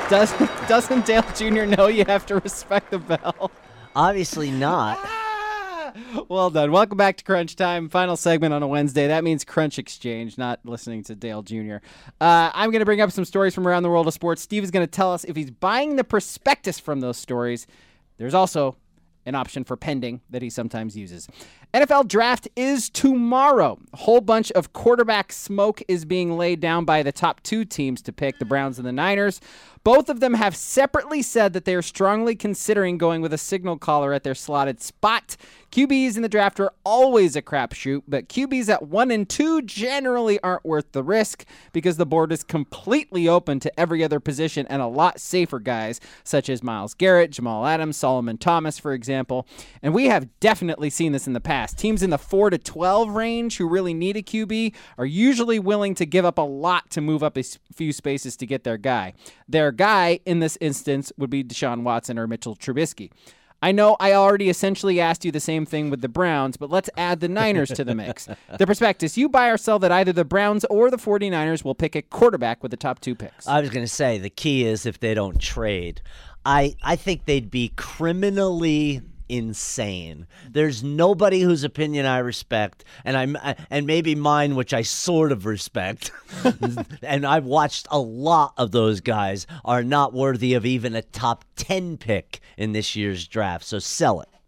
Doesn't Dale Jr. know you have to respect the bell? Obviously not. Well done. Welcome back to Crunch Time. Final segment on a Wednesday. That means Crunch Exchange, not listening to Dale Jr. I'm going to bring up some stories from around the world of sports. Steve is going to tell us if he's buying the prospectus from those stories. There's also an option for pending that he sometimes uses. NFL draft is tomorrow. A whole bunch of quarterback smoke is being laid down by the top two teams to pick, the Browns and the Niners. Both of them have separately said that they are strongly considering going with a signal caller at their slotted spot. QBs in the draft are always a crapshoot, but QBs at 1 and 2 generally aren't worth the risk because the board is completely open to every other position and a lot safer guys, such as Myles Garrett, Jamal Adams, Solomon Thomas, for example. And we have definitely seen this in the past. Teams in the 4 to 12 range who really need a QB are usually willing to give up a lot to move up a few spaces to get their guy. Their guy, in this instance, would be Deshaun Watson or Mitchell Trubisky. I know I already essentially asked you the same thing with the Browns, but let's add the Niners to the mix. The prospectus, you buy or sell that either the Browns or the 49ers will pick a quarterback with the top two picks. I was going to say, the key is if they don't trade. I think they'd be criminally insane. There's nobody whose opinion I respect, and maybe mine, which I sort of respect, and I've watched a lot of those guys, are not worthy of even a top 10 pick in this year's draft. So sell it.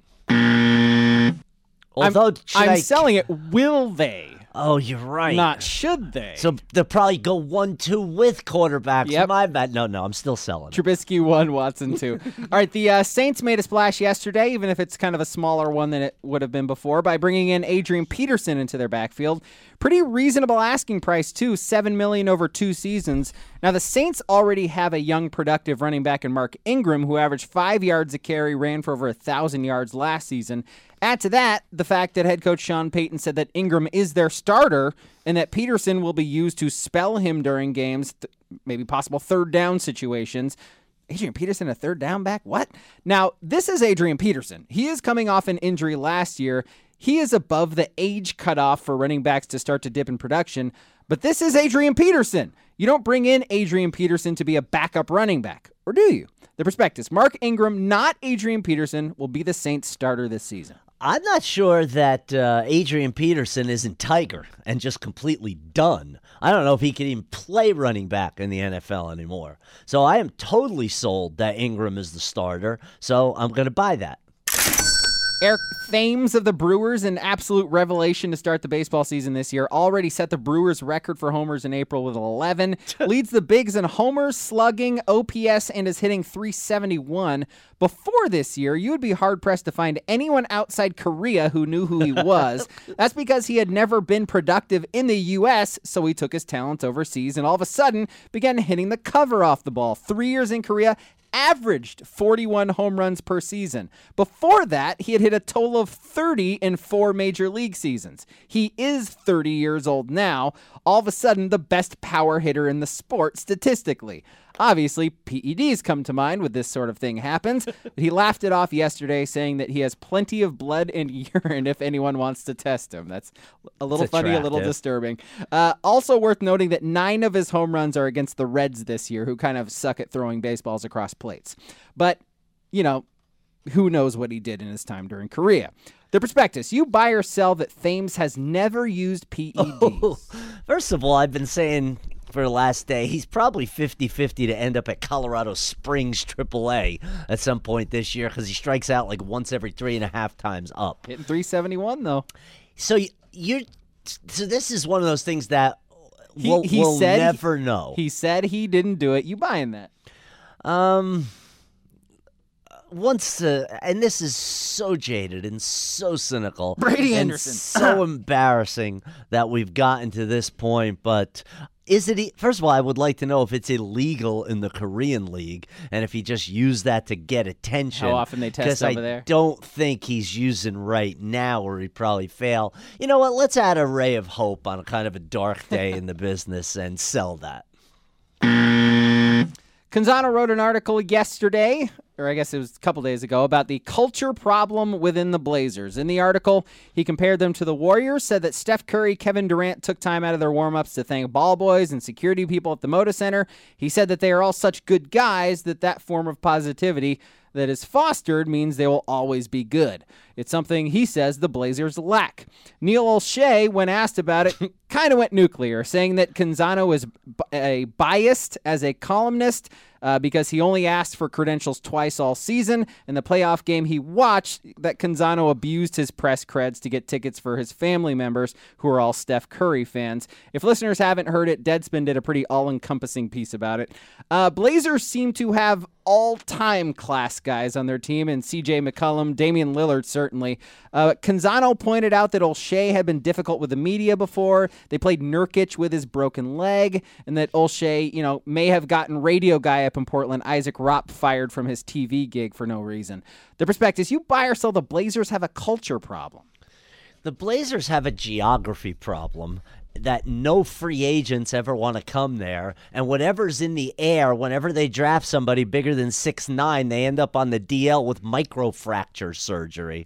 Although I'm selling it. Will they? Oh, you're right. Not should they. So they'll probably go 1-2 with quarterbacks. Yep. My bad. No, I'm still selling. Trubisky 1, Watson 2. All right, the Saints made a splash yesterday, even if it's kind of a smaller one than it would have been before, by bringing in Adrian Peterson into their backfield. Pretty reasonable asking price, too, $7 million over 2 seasons. Now, the Saints already have a young, productive running back in Mark Ingram, who averaged 5 yards a carry, ran for over 1,000 yards last season. Add to that the fact that head coach Sean Payton said that Ingram is their starter and that Peterson will be used to spell him during games, maybe possible third down situations. Adrian Peterson, a third down back? What? Now, this is Adrian Peterson. He is coming off an injury last year. He is above the age cutoff for running backs to start to dip in production, but this is Adrian Peterson. You don't bring in Adrian Peterson to be a backup running back, or do you? The prospectus, Mark Ingram, not Adrian Peterson, will be the Saints starter this season. I'm not sure that Adrian Peterson isn't Tiger and just completely done. I don't know if he can even play running back in the NFL anymore. So I am totally sold that Ingram is the starter, so I'm going to buy that. Eric Thames of the Brewers, an absolute revelation to start the baseball season this year, already set the Brewers record for homers in April with 11, leads the Bigs in homers, slugging, OPS, and is hitting .371. Before this year, you would be hard-pressed to find anyone outside Korea who knew who he was. That's because he had never been productive in the U.S., so he took his talents overseas and all of a sudden began hitting the cover off the ball. 3 years in Korea, averaged 41 home runs per season. Before that, he had hit a total of 30 in 4 major league seasons. He is 30 years old now, all of a sudden the best power hitter in the sport statistically. Obviously, PEDs come to mind when this sort of thing happens, but he laughed it off yesterday, saying that he has plenty of blood and urine if anyone wants to test him. That's a little funny, a little disturbing. Also worth noting that 9 of his home runs are against the Reds this year, who kind of suck at throwing baseballs across plates. But, you know, who knows what he did in his time during Korea. The prospectus, you buy or sell that Thames has never used PEDs. Oh, first of all, I've been saying for the last day, he's probably 50-50 to end up at Colorado Springs AAA at some point this year because he strikes out like once every 3.5 times up. Hitting .371, though. So so this is one of those things that we'll never know. He said he didn't do it. You buying that? And this is so jaded and so cynical. Brady and Anderson. So embarrassing that we've gotten to this point, but first of all, I would like to know if it's illegal in the Korean League and if he just used that to get attention. How often they test over there? I don't think he's using right now or he'd probably fail. You know what? Let's add a ray of hope on a kind of a dark day in the business and sell that. Canzano wrote an article yesterday or I guess it was a couple days ago, about the culture problem within the Blazers. In the article, he compared them to the Warriors, said that Steph Curry, Kevin Durant took time out of their warm-ups to thank ball boys and security people at the Moda Center. He said that they are all such good guys that form of positivity that is fostered means they will always be good. It's something he says the Blazers lack. Neil Olshey, when asked about it, kind of went nuclear, saying that Canzano is biased as a columnist because he only asked for credentials twice all season. In the playoff game he watched, that Canzano abused his press creds to get tickets for his family members who are all Steph Curry fans. If listeners haven't heard it, Deadspin did a pretty all-encompassing piece about it. Blazers seem to have all-time class guys on their team, and C.J. McCollum, Damian Lillard certainly. Canzano pointed out that Olshey had been difficult with the media before. They played Nurkic with his broken leg, and that Olshey, may have gotten radio guy up in Portland, Isaac Ropp, fired from his TV gig for no reason. The perspectives, you buy or sell the Blazers have a culture problem? The Blazers have a geography problem that no free agents ever want to come there, and whatever's in the air, whenever they draft somebody bigger than 6'9", they end up on the DL with microfracture surgery.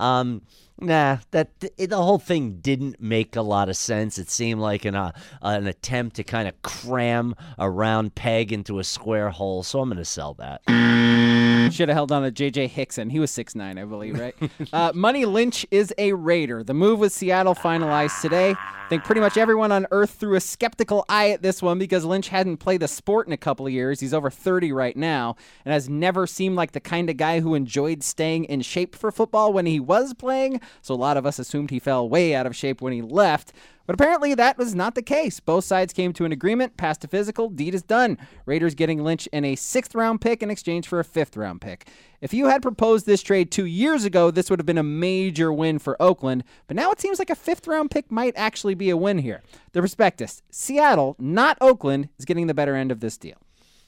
The whole thing didn't make a lot of sense. It seemed like an attempt to kind of cram a round peg into a square hole, so I'm going to sell that. Should have held on to J.J. Hickson. He was 6'9", I believe, right? Money Lynch is a Raider. The move with Seattle finalized today. I think pretty much everyone on Earth threw a skeptical eye at this one because Lynch hadn't played the sport in a couple of years. He's over 30 right now and has never seemed like the kind of guy who enjoyed staying in shape for football when he was playing, so a lot of us assumed he fell way out of shape when he left. But apparently that was not the case. Both sides came to an agreement, passed a physical, deed is done. Raiders getting Lynch in a 6th-round pick in exchange for a 5th-round pick. If you had proposed this trade 2 years ago, this would have been a major win for Oakland, but now it seems like a 5th-round pick might actually be a win here. The prospectus, Seattle, not Oakland, is getting the better end of this deal.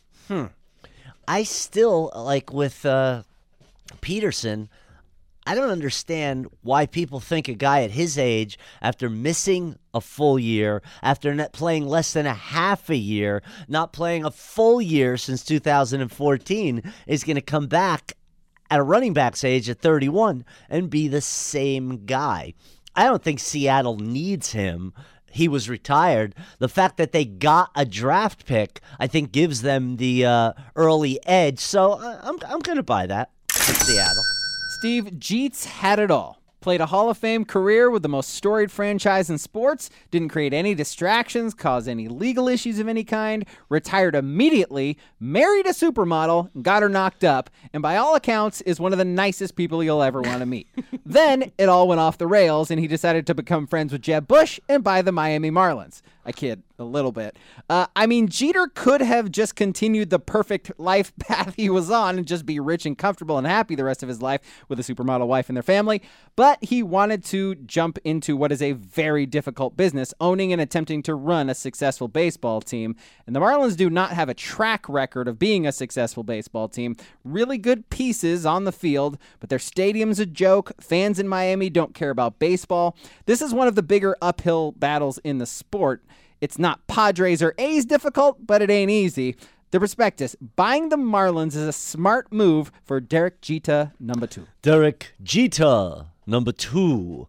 I still, like with Peterson, I don't understand why people think a guy at his age, after missing a full year, after playing less than a half a year, not playing a full year since 2014, is going to come back at a running back's age at 31 and be the same guy. I don't think Seattle needs him. He was retired. The fact that they got a draft pick, I think, gives them the early edge. So I'm going to buy that for Seattle. Steve, Jeets had it all. Played a Hall of Fame career with the most storied franchise in sports, didn't create any distractions, cause any legal issues of any kind, retired immediately, married a supermodel, got her knocked up, and by all accounts is one of the nicest people you'll ever want to meet. Then it all went off the rails, and he decided to become friends with Jeb Bush and buy the Miami Marlins. I kid a little bit. Jeter could have just continued the perfect life path he was on and just be rich and comfortable and happy the rest of his life with a supermodel wife and their family, but he wanted to jump into what is a very difficult business, owning and attempting to run a successful baseball team. And the Marlins do not have a track record of being a successful baseball team. Really good pieces on the field, but their stadium's a joke. Fans in Miami don't care about baseball. This is one of the bigger uphill battles in the sport. It's not Padres or A's difficult, but it ain't easy. The prospectus, buying the Marlins is a smart move for Derek Jeter, number 2. Derek Jeter, number 2.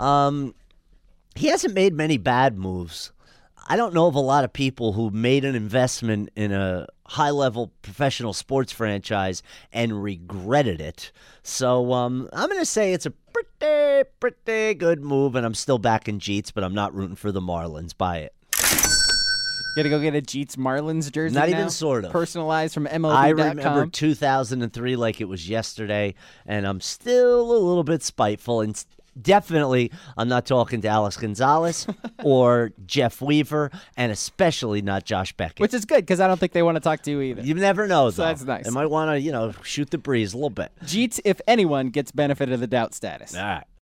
He hasn't made many bad moves. I don't know of a lot of people who made an investment in a high-level professional sports franchise and regretted it. So I'm going to say it's a pretty good move, and I'm still backing Jeets, but I'm not rooting for the Marlins. Buy it. You gotta go get a Jeets Marlins jersey Not now? even sort of. Personalized from MLB.com. I remember 2003 like it was yesterday, and I'm still a little bit spiteful. And definitely, I'm not talking to Alex Gonzalez or Jeff Weaver, and especially not Josh Beckett. Which is good, because I don't think they want to talk to you either. You never know, though. So that's nice. They might want to, shoot the breeze a little bit. Jeets, if anyone, gets benefit of the doubt status. All right.